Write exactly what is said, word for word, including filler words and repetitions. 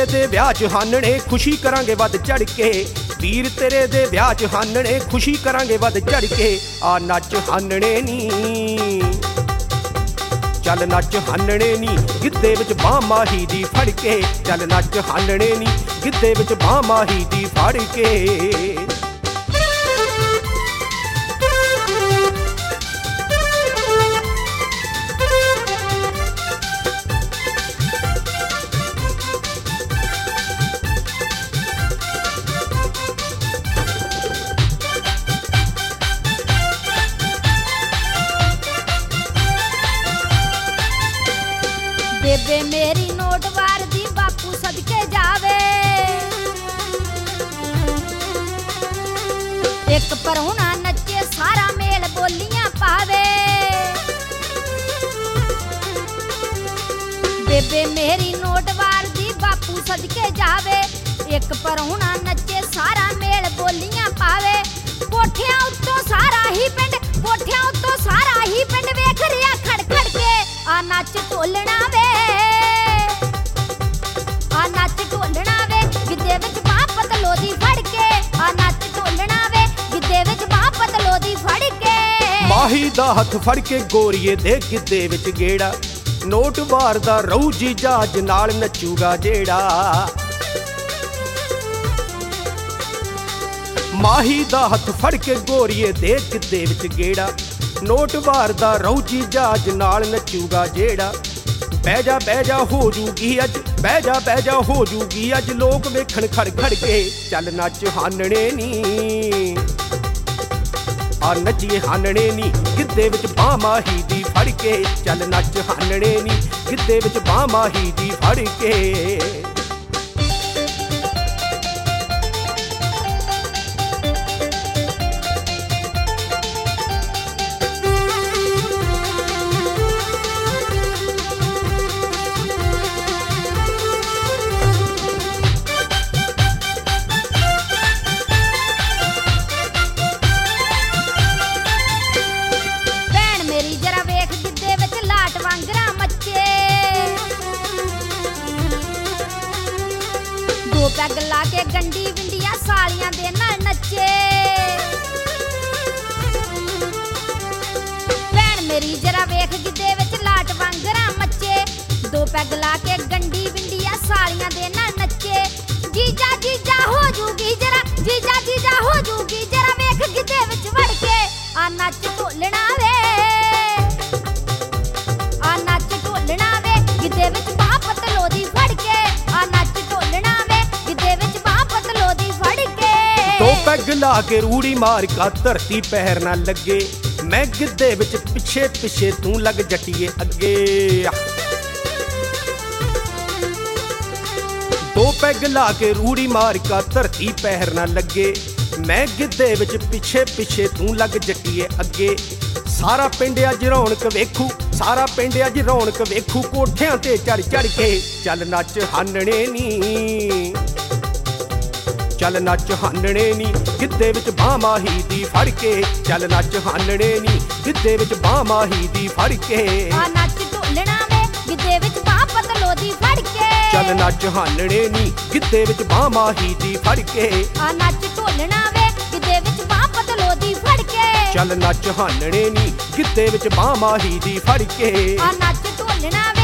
तेरे दे विआह च हानने खुशी करांगे वध चढ़ के। वीर तेरे दे विआह च हानने खुशी करांगे वध चढ़ के। आ नच हानने नी चल नच हानने नी गिद्धे विच बांह माही दी फड़ के। चल नच हानने नी गिद्धे विच बांह माही दी फड़ के। बेबे मेरी नोट वार दी बापू सदके जावे। एक परहुना नचे सारा मेल बोलियां पावे। बेबे मेरी नोट वार दी बापू सदके जावे। एक परहुना नचे सारा मेल बोलियां पावे। कोठियां उत्तों सारा ही पिंड कोठियां उत्तों सारा ही पिंड वेख रिया खड़ खड़ के। आ नच ढोलना वे आ नच ढोलना वे गिद्धे विच बांह पतलो दी फड़ के। आ नच ढोलना वे गिद्धे विच बांह पतलो दी फड़ के। माही दा हथ फड़ के गोरीए दे गिद्धे विच गेड़ा। नोट वार दा रहू जीजा अज नाल नचूगा जेड़ा। माही दा हथ फड़ के गोरीए दे गिद्धे विच गेड़ा। नोट वार दा रहू जीजा अज नाल नचूगा जेड़ा। बह जा बह जा हो जूगी अज बह जा बह जा हो जूगी अज लोग वेखण खड़ खड़ के। चल नच हानने नी आ नचिए हानने नी गिद्धे विच बांह माही दी फड़ के। चल नच हानने नी गिद्धे विच बांह माही दी फड़ के। दो पैग ला के गंडी विंडिया सालियां दे नाल नचे। भैन मेरी जरा वेख गिद्धे विच लाट वांगरा मचे। दो पैग ला के गंडी विंडिया सालियां दे नाल नचे। जीजा जीजा हो जूगी जरा जीजा जीजा हो जूगी जरा वेख गिद्धे विच वड़ के। आ नच ढोलना वे आ नच ढोलना वे गिद्धे विच बांह पतलो दी फड़ के। आ नच ढोलना वे गिद्धे विच बांह पतलो दी फड़ के। दो पैग ला के रूड़ी मार का धरती पैर ना लगे। मैं गिद्धे विच पिछे पिछे तू लग जटिए अगे। दो पैग ला के रूड़ी मार का धरती पैर ना लगे। मैं गिद्धे विच पिछे पिछे तू लग जटिए अगे। सारा पिंड अज रौनक वेखू सारा पिंड अज रौनक वेखू कोठियां ते चढ़ चढ़ के। चल नच हानने नी चल नच हानने नी गिद्धे विच बांह माही दी फड़ के। चल नच हानने नी गिद्धे विच बांह माही दी फड़ के। आ नच ढोलना वे गिद्धे विच बांह पतलो दी फड़ के। चल नच हानने नी गिद्धे विच बांह माही दी फड़ के। आ नच ढोलना वे गिद्धे विच बांह पतलो दी फड़ के। चल नच हानने नी गिद्धे विच बांह माही दी फड़ के। आ नच ढोलना